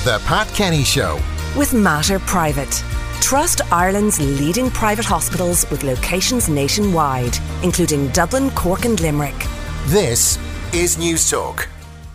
The Pat Kenny Show with Mater Private. Trust Ireland's leading private hospitals with locations nationwide, including Dublin, Cork and Limerick. This is News Talk.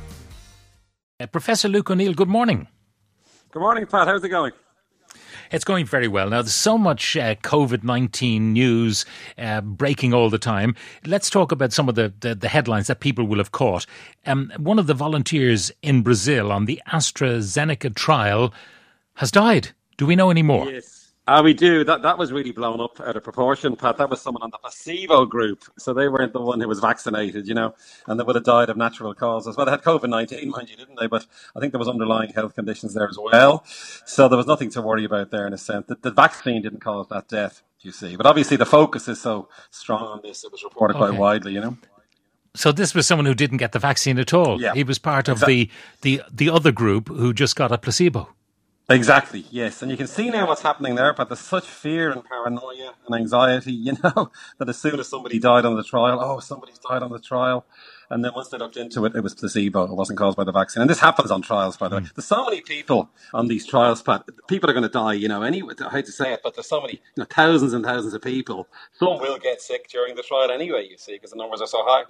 Professor Luke O'Neill, good morning. Good morning, Pat. How's it going? It's going very well. Now, there's so much COVID-19 news breaking all the time. Let's talk about some of the headlines that people will have caught. One of the volunteers in Brazil on the AstraZeneca trial has died. Do we know any more? Yes. We do. That was really blown up out of proportion, Pat. That was someone on the placebo group. So they weren't the one who was vaccinated, and they would have died of natural causes. Well, they had COVID-19, mind you, didn't they? But I think there was underlying health conditions there as well. So there was nothing to worry about there in a sense. The vaccine didn't cause that death, you see. But obviously the focus is so strong on this. It was reported quite widely, So this was someone who didn't get the vaccine at all. Yeah. He was part of the other group who just got a placebo. Exactly, yes. And you can see now what's happening there, but there's such fear and paranoia and anxiety, that as soon as somebody died on the trial, somebody's died on the trial. And then once they looked into it, it was placebo. It wasn't caused by the vaccine. And this happens on trials, by the way. There's so many people on these trials, Pat. People are going to die, anyway. I hate to say it, but there's so many, thousands and thousands of people. Some will get sick during the trial anyway, you see, because the numbers are so high.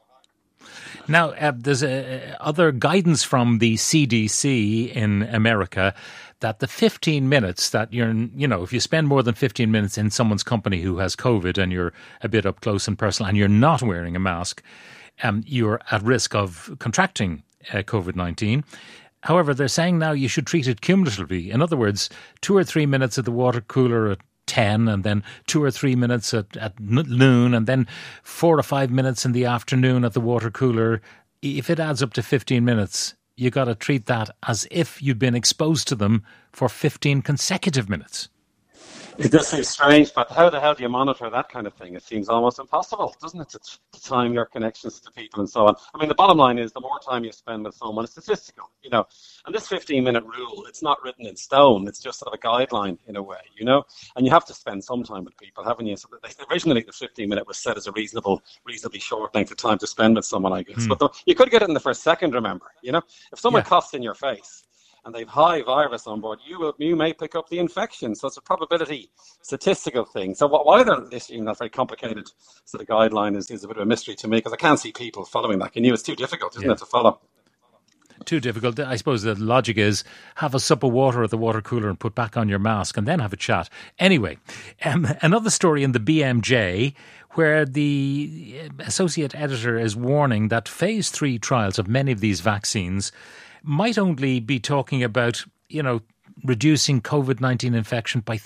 Now, there's other guidance from the CDC in America that the 15 minutes that if you spend more than 15 minutes in someone's company who has COVID and you're a bit up close and personal and you're not wearing a mask, you're at risk of contracting COVID-19. However, they're saying now you should treat it cumulatively. In other words, 2 or 3 minutes at the water cooler at 10 and then 2 or 3 minutes at noon and then 4 or 5 minutes in the afternoon at the water cooler. If it adds up to 15 minutes, you got to treat that as if you'd been exposed to them for 15 consecutive minutes. It does seem strange, but how the hell do you monitor that kind of thing? It seems almost impossible, doesn't it, to time your connections to people and so on. I mean, the bottom line is the more time you spend with someone, it's statistical, And this 15-minute rule, it's not written in stone. It's just sort of a guideline in a way, And you have to spend some time with people, haven't you? So originally, the 15-minute was set as a reasonably short length of time to spend with someone, I guess. But you could get it in the first second, remember, If someone coughs in your face, and they've high virus on board, you may pick up the infection. So it's a probability statistical thing. So why they're issuing that very complicated sort of guideline is a bit of a mystery to me, because I can't see people following that. It's too difficult, isn't it, to follow? Too difficult. I suppose the logic is have a sup of water at the water cooler and put back on your mask and then have a chat. Anyway, another story in the BMJ where the associate editor is warning that phase 3 trials of many of these vaccines might only be talking about, reducing COVID-19 infection by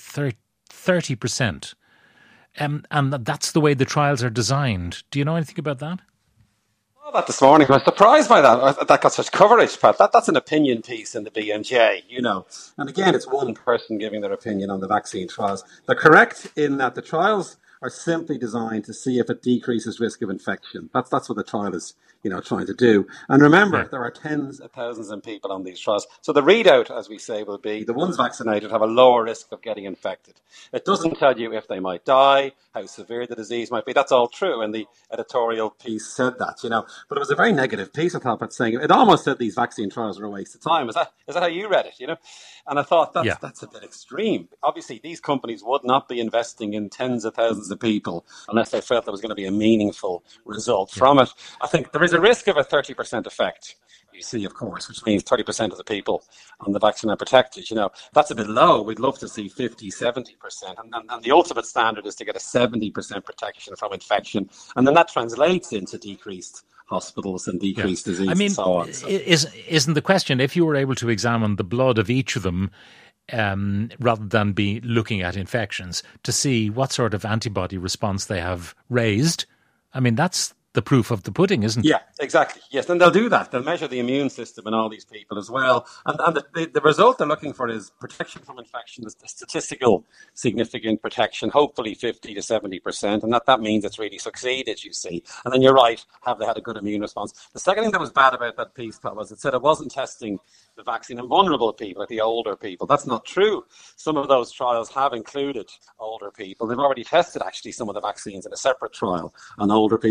30%. And that's the way the trials are designed. Do you know anything about that? That this morning. I was surprised by that. That got such coverage, Pat. That's an opinion piece in the BMJ, And again, it's one person giving their opinion on the vaccine trials. They're correct in that the trials are simply designed to see if it decreases risk of infection. That's what the trial is, trying to do. And remember, there are tens of thousands of people on these trials. So the readout, as we say, will be the ones vaccinated have a lower risk of getting infected. It doesn't tell you if they might die, how severe the disease might be. That's all true. And the editorial piece said that, But it was a very negative piece, I thought, but saying it almost said these vaccine trials are a waste of time. Is that how you read it, And I thought that's a bit extreme. Obviously, these companies would not be investing in tens of thousands of people unless they felt there was going to be a meaningful result from it. I think there is a risk of a 30% effect, you see, of course, which means 30% of the people on the vaccine are protected. That's a bit low. We'd love to see 50, 70%. And the ultimate standard is to get a 70% protection from infection. And then that translates into decreased hospitals and decreased disease and so on. Isn't the question, if you were able to examine the blood of each of them, rather than be looking at infections, to see what sort of antibody response they have raised, that's the proof of the pudding, isn't it? Yeah, exactly. Yes, and they'll do that. They'll measure the immune system in all these people as well. And the result they're looking for is protection from infection, is statistical significant protection, hopefully 50 to 70%. And that means it's really succeeded, you see. And then you're right, have they had a good immune response? The second thing that was bad about that piece, Pat, was it said it wasn't testing the vaccine in vulnerable people, like the older people. That's not true. Some of those trials have included older people. They've already tested, actually, some of the vaccines in a separate trial on older people and seen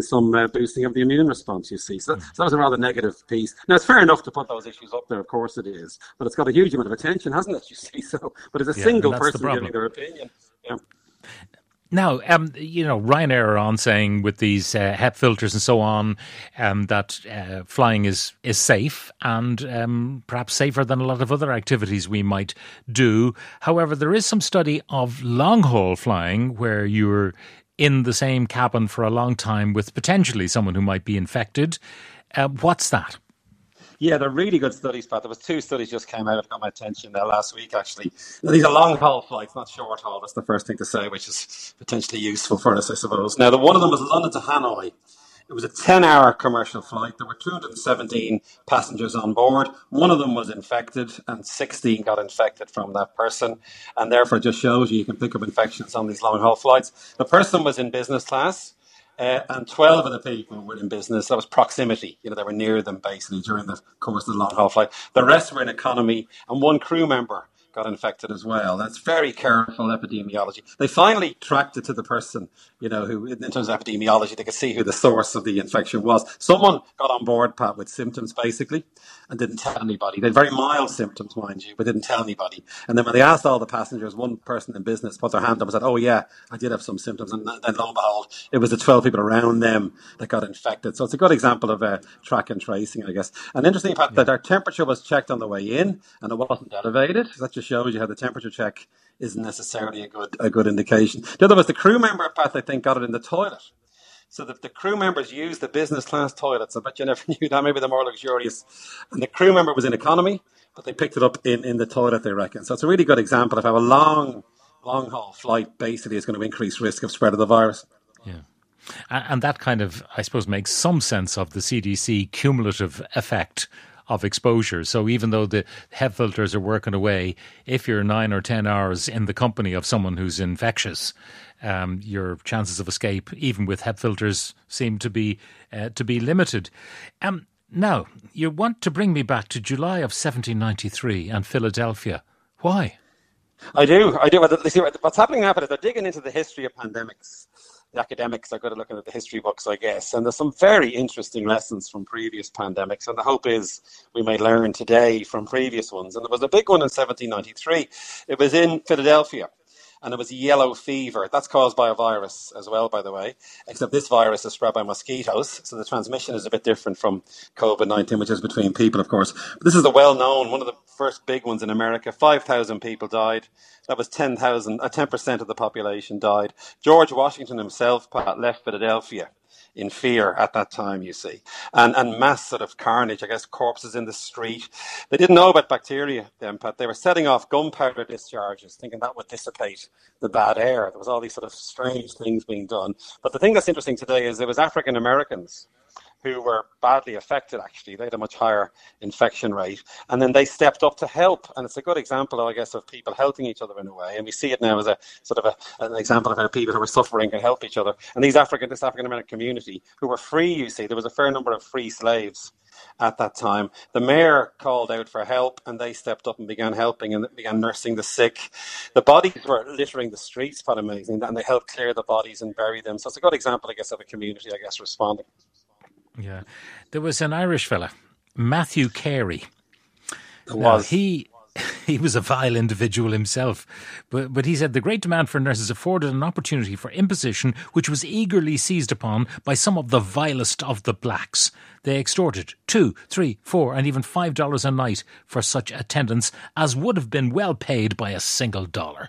seen some boosting of the immune response, you see. So that was a rather negative piece. Now, it's fair enough to put those issues up there, of course it is, but it's got a huge amount of attention, hasn't it, you see? So, but it's a single person giving their opinion. Yeah. Now, Ryanair are on saying with these HEP filters and so on that flying is safe and perhaps safer than a lot of other activities we might do. However, there is some study of long-haul flying where you're in the same cabin for a long time with potentially someone who might be infected. What's that? Yeah, they're really good studies, Pat. There was 2 studies just came out that got my attention last week, actually. Now, these are long-haul flights, not short-haul. That's the first thing to say, which is potentially useful for us, I suppose. Now, one of them was London to Hanoi. It was a 10-hour commercial flight. There were 217 passengers on board. One of them was infected, and 16 got infected from that person. And therefore, it just shows you can pick up infections on these long-haul flights. The person was in business class. And 12 of the people were in business. That was proximity. They were near them basically during the course of the long haul flight. The rest were in economy, and 1 crew member got infected as well. That's very careful epidemiology. They finally tracked it to the person, who, in terms of epidemiology, they could see who the source of the infection was. Someone got on board, Pat, with symptoms, basically, and didn't tell anybody. They had very mild symptoms, mind you, but didn't tell anybody. And then when they asked all the passengers, one person in business put their hand up and said, oh, yeah, I did have some symptoms. And then, lo and behold, it was the 12 people around them that got infected. So it's a good example of track and tracing, I guess. And interesting, Pat, that our temperature was checked on the way in, and it wasn't elevated. That just shows you how the temperature check isn't necessarily a good indication. The other was the crew member, Pat, I think, got it in the toilet. So that the crew members used the business class toilets. I bet you never knew that. Maybe they're more luxurious. And the crew member was in economy, but they picked it up in the toilet, they reckon. So it's a really good example of how a long haul flight basically is going to increase risk of spread of the virus. Yeah. And that kind of, I suppose, makes some sense of the CDC cumulative effect of exposure. So even though the HEP filters are working away, if you're 9 or 10 hours in the company of someone who's infectious, your chances of escape, even with HEP filters, seem to be limited. Now, you want to bring me back to July of 1793 and Philadelphia. Why? I do. What's happening now is they're digging into the history of pandemics. The academics are good at looking at the history books, I guess. And there's some very interesting lessons from previous pandemics. And the hope is we may learn today from previous ones. And there was a big one in 1793. It was in Philadelphia. And it was yellow fever. That's caused by a virus as well, by the way, except this virus is spread by mosquitoes. So the transmission is a bit different from COVID-19, which is between people, of course. But this is the well-known, one of the first big ones in America. 5,000 people died. That was 10% of the population died. George Washington himself, Pat, left Philadelphia in fear at that time, you see. And mass sort of carnage, I guess, corpses in the street. They didn't know about bacteria then, Pat. They were setting off gunpowder discharges, thinking that would dissipate the bad air. There was all these sort of strange things being done. But the thing that's interesting today is it was African Americans who were badly affected, actually. They had a much higher infection rate. And then they stepped up to help. And it's a good example, I guess, of people helping each other in a way. And we see it now as a sort of an example of how people who are suffering can help each other. And this African-American community who were free, you see, there was a fair number of free slaves at that time. The mayor called out for help and they stepped up and began helping and began nursing the sick. The bodies were littering the streets, quite amazing, and they helped clear the bodies and bury them. So it's a good example, I guess, of a community, I guess, responding. Yeah. There was an Irish fella, Matthew Carey. There was. Now, he was a vile individual himself, but he said the great demand for nurses afforded an opportunity for imposition which was eagerly seized upon by some of the vilest of the blacks. They extorted $2, $3, $4 and even $5 a night for such attendance as would have been well paid by a single dollar.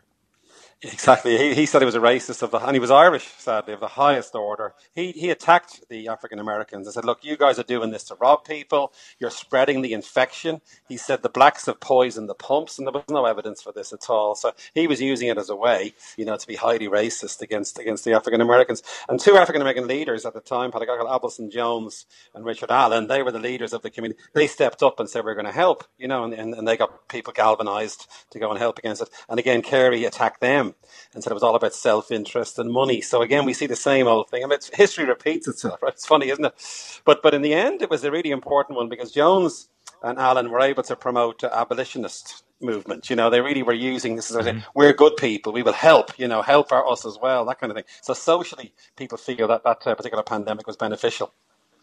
Exactly. He said he was a racist and he was Irish, sadly, of the highest order. He attacked the African Americans and said, look, you guys are doing this to rob people. You're spreading the infection. He said the blacks have poisoned the pumps, and there was no evidence for this at all. So he was using it as a way, to be highly racist against the African Americans. And 2 African American leaders at the time, a guy called Abelson Jones and Richard Allen, they were the leaders of the community. They stepped up and said, we're going to help, and they got people galvanized to go and help against it. And again, Carey attacked them and said it was all about self-interest and money. So again, we see the same old thing. I mean, history repeats itself, right? It's funny, isn't it? But in the end, it was a really important one because Jones and Alan were able to promote the abolitionist movement. They really were using this as we're good people, we will help, help us as well, that kind of thing. So socially, people feel that particular pandemic was beneficial.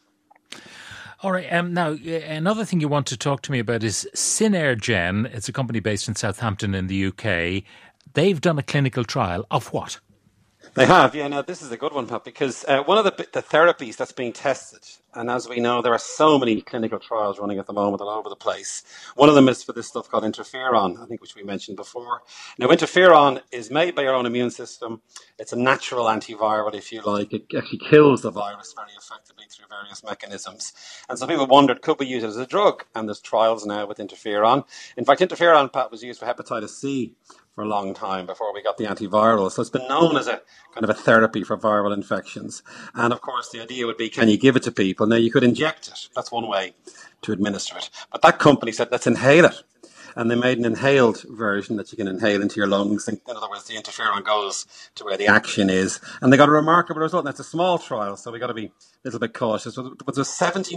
All right. Now, another thing you want to talk to me about is Synergen. It's a company based in Southampton in the UK. They've done a clinical trial of what? They have, yeah. Now, this is a good one, Pat, because one of the therapies that's being tested, and as we know, there are so many clinical trials running at the moment all over the place. One of them is for this stuff called interferon, I think, which we mentioned before. Now, interferon is made by your own immune system. It's a natural antiviral, if you like. It actually kills the virus very effectively through various mechanisms. And so people wondered, could we use it as a drug? And there's trials now with interferon. In fact, interferon, Pat, was used for hepatitis C for a long time before we got the antiviral. So it's been known as a kind of a therapy for viral infections. And of course, the idea would be, can you give it to people? Now, you could inject it. That's one way to administer it. But that company said, let's inhale it. And they made an inhaled version that you can inhale into your lungs. In other words, the interferon goes to where the action is. And they got a remarkable result. And it's a small trial, so we got to be a little bit cautious. But there was a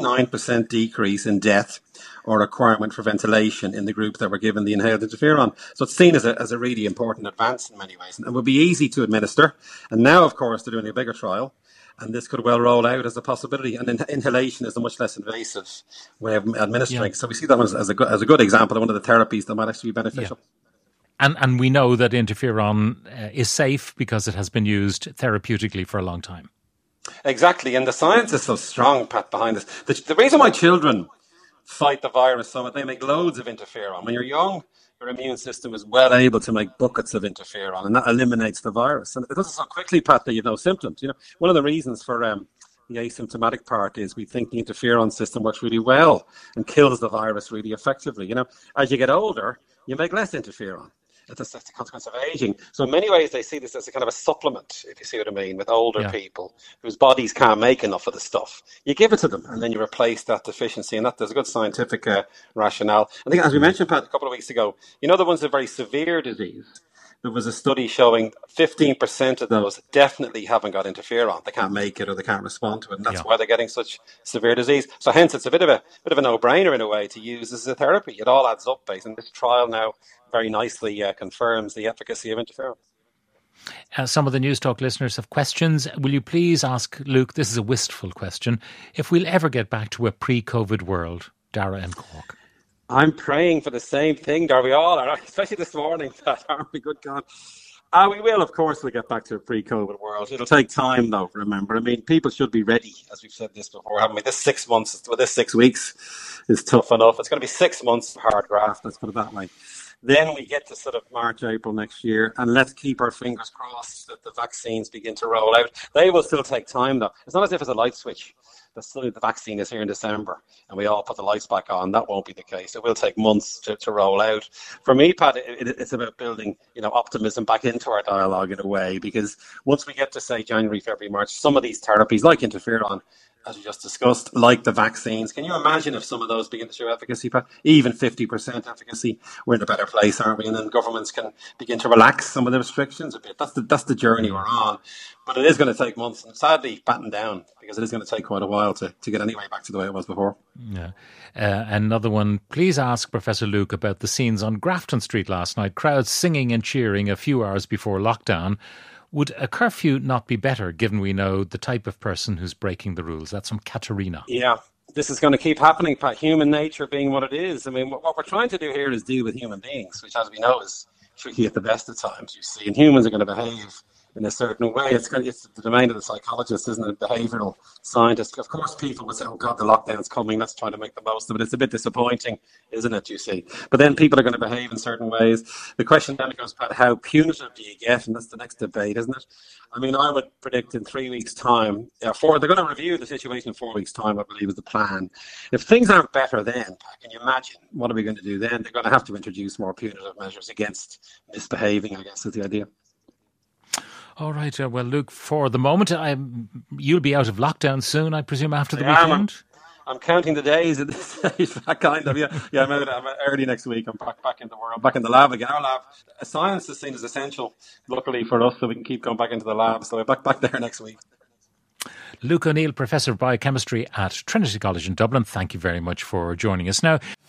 79% decrease in death or requirement for ventilation in the group that were given the inhaled interferon. So it's seen as a really important advance in many ways. And it would be easy to administer. And now, of course, they're doing a bigger trial. And this could well roll out as a possibility. And inhalation is a much less invasive way of administering. Yeah. So we see that as a good example of one of the therapies that might actually be beneficial. Yeah. And we know that interferon is safe because it has been used therapeutically for a long time. Exactly. And the science is so strong, Pat, behind this. The reason why children fight the virus so much, they make loads of interferon. When you're young, your immune system is well able to make buckets of interferon, and that eliminates the virus. And it does it so quickly, Pat, that you have no symptoms. One of the reasons for the asymptomatic part is we think the interferon system works really well and kills the virus really effectively. As you get older, you make less interferon. That's the consequence of aging. So in many ways, they see this as a kind of a supplement, if you see what I mean, with older people whose bodies can't make enough of the stuff. You give it to them, and then you replace that deficiency, and there's a good scientific rationale. I think, as we mentioned, Pat, a couple of weeks ago, the ones with very severe disease, there was a study showing 15% of those definitely haven't got interferon. They can't make it or they can't respond to it, and that's why they're getting such severe disease. So hence, it's a bit of a no-brainer in a way to use this as a therapy. It all adds up, based on this trial now very nicely confirms the efficacy of interferon. Some of the News Talk listeners have questions. Will you please ask Luke, this is a wistful question, if we'll ever get back to a pre-COVID world? Dara in Cork. I'm praying for the same thing, Dar. We all are, especially this morning. Aren't we, good God? We will, of course, we'll get back to a pre-COVID world. It'll take time, though, remember. I mean, people should be ready, as we've said this before, haven't we? This 6 weeks is tough enough. It's going to be 6 months of hard graft, let's put it that way. Then we get to sort of March, April next year, and let's keep our fingers crossed that the vaccines begin to roll out. They will still take time, though. It's not as if it's a light switch. The vaccine is here in December and we all put the lights back on. That won't be the case. It will take months to roll out. For me, Pat, it's about building, optimism back into our dialogue in a way, because once we get to, say, January, February, March, some of these therapies like interferon, as we just discussed, like the vaccines, can you imagine if some of those begin to show efficacy, Pat? Even 50% efficacy, we're in a better place, aren't we? And then governments can begin to relax some of the restrictions a bit. That's the journey we're on. But it is going to take months, and sadly, batten down, because it is going to take quite a while to get anyway back to the way it was before. Yeah. Another one, please ask Professor Luke about the scenes on Grafton Street last night. Crowds singing and cheering a few hours before lockdown. Would a curfew not be better, given we know the type of person who's breaking the rules? That's from Katerina. Yeah, this is going to keep happening, Pat. Human nature being what it is. I mean, what we're trying to do here is deal with human beings, which, as we know, is tricky at the best of times, you see. And humans are going to behave in a certain way. It's the domain of the psychologist, isn't it? Behavioural scientist. Of course, people would say, oh God, the lockdown's coming, let's try to make the most of it. It's a bit disappointing, isn't it, you see? But then people are going to behave in certain ways. The question then becomes, Pat, how punitive do you get? And that's the next debate, isn't it? I mean, I would predict in 3 weeks' time, they're going to review the situation in 4 weeks' time, I believe is the plan. If things aren't better then, Pat, can you imagine what are we going to do then? They're going to have to introduce more punitive measures against misbehaving, I guess is the idea. All right. Well, Luke, for the moment, you'll be out of lockdown soon, I presume, after the weekend? I'm counting the days at this stage, kind of. Yeah, I'm out early next week. I'm back in the world, back in the lab again. Our lab, science is seen as essential, luckily for us, so we can keep going back into the lab. So we're back there next week. Luke O'Neill, Professor of Biochemistry at Trinity College in Dublin, thank you very much for joining us. Now,